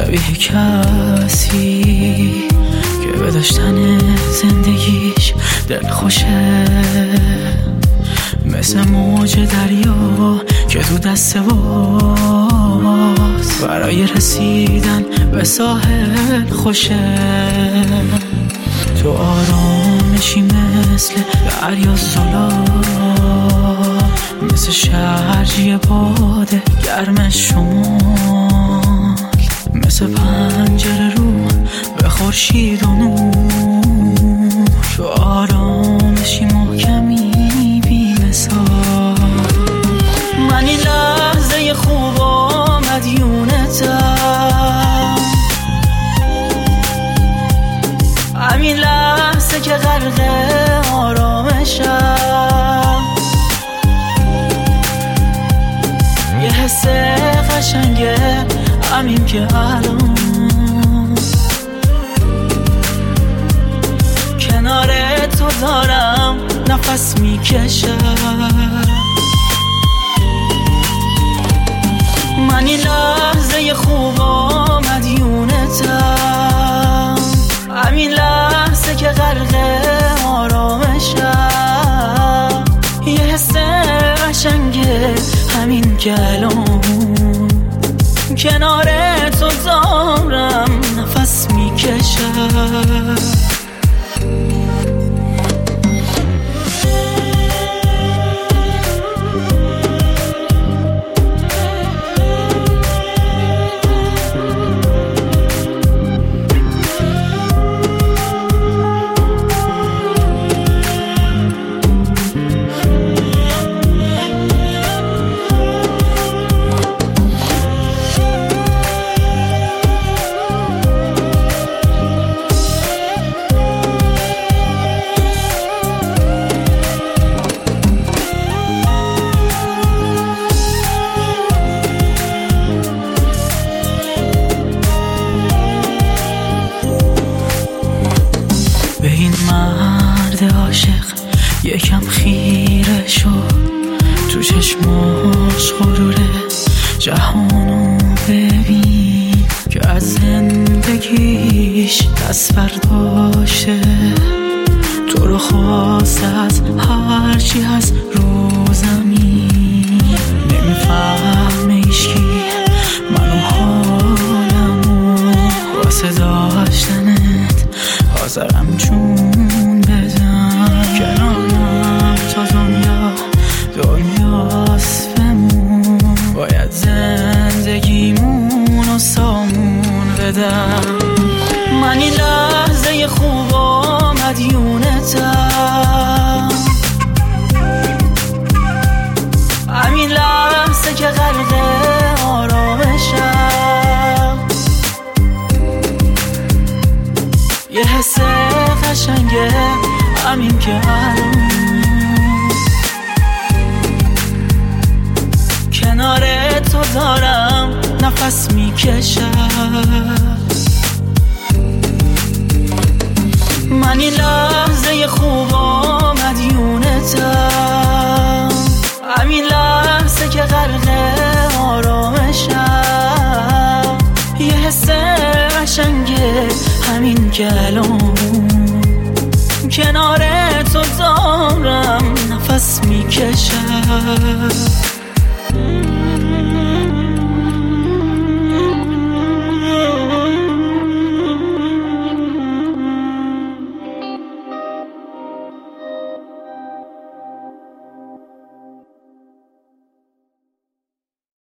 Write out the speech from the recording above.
شبیه کسی که به داشتن زندگیش دل خوشه، مثل موج دریا که تو دست باز برای رسیدن به ساحل خوشه. تو آرامشی مثل دریا زلال، مثل شرجی باده گرم شمال، مثل پنجره رو به خورشید و نور. تو آرامشی محکمی بی مثال. من این لحظه خوب و مدیونتم، همین لحظه که غرق آرامشم، یه حس قشنگه همین که الان کنار تو دارم نفس میکشم. من این لحظه خوب و مدیونتم، همین لحظه که غرق آرامشم، یه حس قشنگه همین که الان کنار تو دارم نفس میکشم. به این مرد عاشق یکم خیره شد، تو چشماش غروره جهانو ببین که از زندگیش دست برداشته. تو رو خواست از هرچی از رو زمین، نمیفهمه ایشکی منو حالمو، واسه داشتنت حاضرم جون بدم. کنارم تا دنیاست بمون، باید زندگیمون رو سامون بدم. من این لحظه خوب و مدیونتم، همین لحظه که غرق آرامشم، یه حس قشنگه همین که الان کنار تو دارم نفس میکشم. من این لحظه خوب و مدیونتم، همین لحظه که غرق آرامشم، یه حس قشنگه همین که الان کنار تو دارم نفس میکشم.